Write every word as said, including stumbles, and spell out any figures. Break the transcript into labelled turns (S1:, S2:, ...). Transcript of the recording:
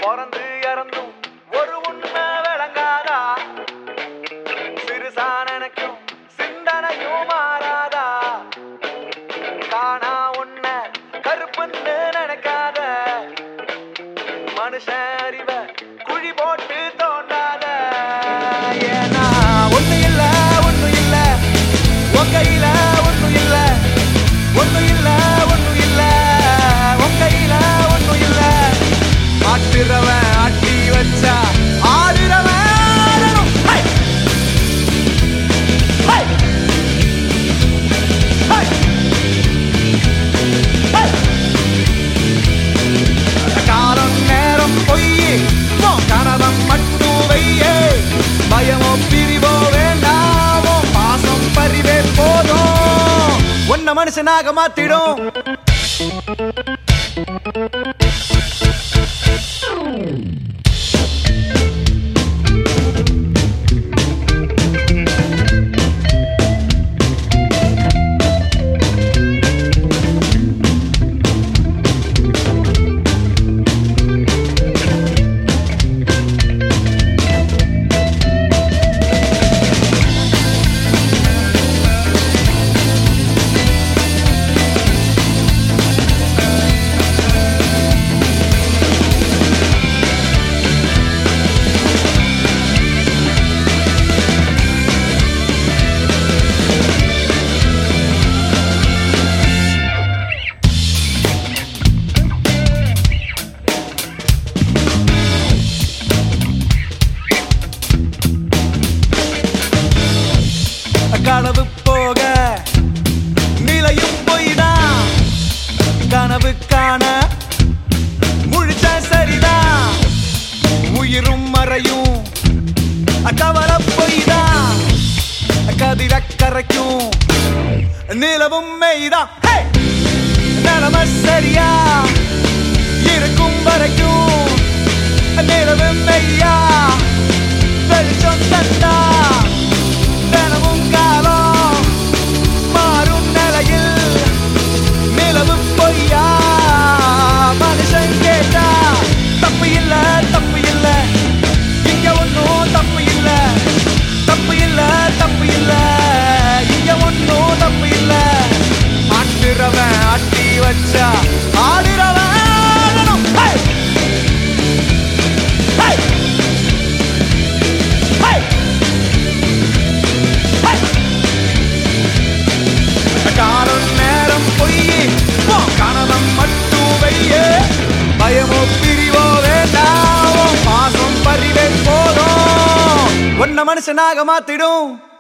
S1: பொறந்து இறந்தும் ஒரு உண்மை விளங்காதா? சிறுசான நினைக்கும் சிந்தனையும் மாறாதா? காணா உன்ன கருப்புன்னு நினைக்காத, மனுஷன் அறிவ குழி போட்டு தோண்டாத. ஏன்னா ஒண்ணு இல்ல ஒண்ணு இல்ல உன் கையில, ஒண்ணு இல்ல ஒண்ணு இல்ல ஒண்ணு இல்ல உன் கையில, ஒண்ணு இல்ல. ஆட்டுறவன் ஆட்டி வச்சா ஆடுறவன் காலம் நேரம் பொய்யே கனவம் மட்டும் வையே. பயமோ பிரிவோ வேண்டாமோ பாசம் பறிவே போதும், ஒன்ன மனுஷனாக மாத்திடும். கனவு போக நிலையும் போய்தான், கனவு காண முழிச்ச சரிதான். உயிரும் மறையும் கவலை போய்தான், கதிர கரைக்கும் நிலவும் மெய்தான். நிலம சரியா இருக்கும் வரைக்கும் நிலவு மெய்யா வெளிச்சம் தந்தா. தினமும் காலம் மாறும் நிலையில் நிலவு பொய்யா மனுஷன் கேட்டா. தப்பு இல்ல தப்பு இல்ல இங்க ஒன்னும் தப்பு இல்ல, தப்பு இல்ல தப்பு இல்ல இங்க ஒன்னும் தப்பு இல்ல. ஆட்டுறவன் ஆட்டி வச்சா ஆடுறவன் காலம் நேரம் பொய்யே கனவம் மட்டும் வையே. பயமோ பிரிவோ வேண்டாமோ பாசம் பறிவே போதும், ஒன்ன மனுஷனாக மாத்திடும்.